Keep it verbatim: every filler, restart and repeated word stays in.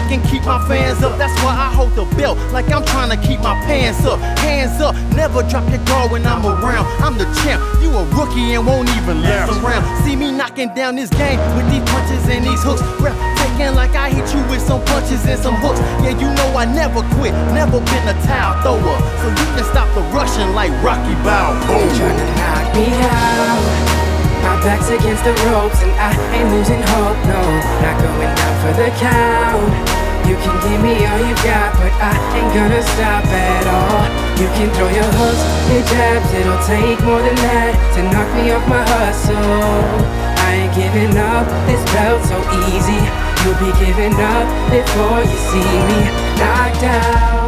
can keep my fans up. That's why I hold the belt like I'm trying to keep my pants up. Hands up, never drop your guard when I'm around. I'm the champ, you a rookie and won't even last around. See me knocking down this game with these punches and these hooks. Rep taking like I hit you with some punches and some hooks. Yeah, you know I never quit, never been a towel thrower. So you can stop the rushing like Rocky Balboa. They tryna knock me out. My back's against the ropes and I ain't losing hope, no. Not going down for the count. You can give me all you got, but I ain't gonna stop at all. You can throw your hooks, your jabs, it'll take more than that to knock me off my hustle. I ain't giving up, this belt's so easy. You'll be giving up before you see me knocked out.